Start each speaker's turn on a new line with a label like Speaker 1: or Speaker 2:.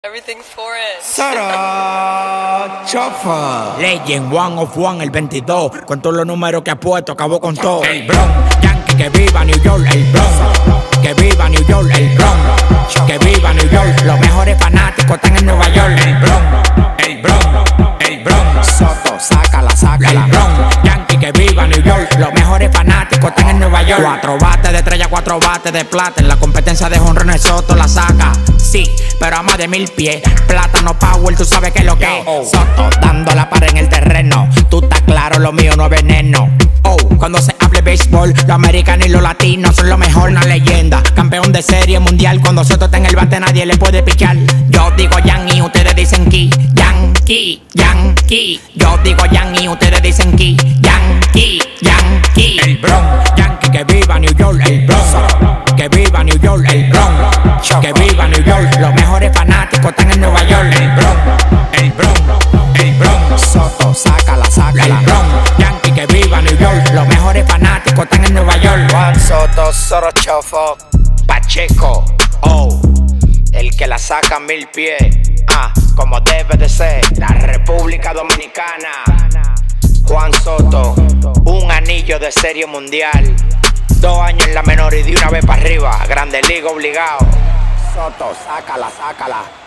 Speaker 1: Everything for it.
Speaker 2: Sara Chafa.
Speaker 3: Legend, one of one, el 22. Con todos los números que ha puesto, acabó con todo. El Bronx, Yankee, que viva New York. El Bronx, que viva New York. El Bronx, que viva New York. Los mejores fanáticos están en Nueva York. El Bronx, el Bronx, el Bronx.
Speaker 2: Soto, sácala, sácala.
Speaker 3: El Bronx, Yankee, que viva New York. Los mejores fanáticos están en Nueva York. 4 bates de estrella, 4 bates de plata. En la competencia de jonrones Soto la saca. Sí, pero a más de 1000 pies. Plátano Power, tú sabes que es lo que es. Soto, dando la par en el terreno. Tú estás claro, lo mío no es veneno. Oh, cuando se hable béisbol, los americanos y los latinos son lo mejor, una leyenda. Campeón de serie mundial, cuando Soto está en el bate nadie le puede pichar. Yo digo Yankee, ustedes dicen Ki. Yankee, Yankee. Yo digo Yankee, ustedes dicen Ki. Yankee, Yankee. El Bronx, Yankee, que viva New York. El Bronx, que viva New York. El Bronx, que viva New York. Los mejores fanáticos están en Nueva York. El Bronx, el Bronx, el Bronx.
Speaker 2: Soto, sácala, sácala.
Speaker 3: El Bronx, Yankee, que viva New York. Los mejores fanáticos están en Nueva York.
Speaker 2: Juan Soto, Sara Chafa, Pacheco, el que la saca a 1000 pies, como debe de ser, la República Dominicana. Juan Soto, un anillo de serie mundial, 2 años en la menor y de una vez para arriba, Grande Liga obligado. Soto, sácala, sácala.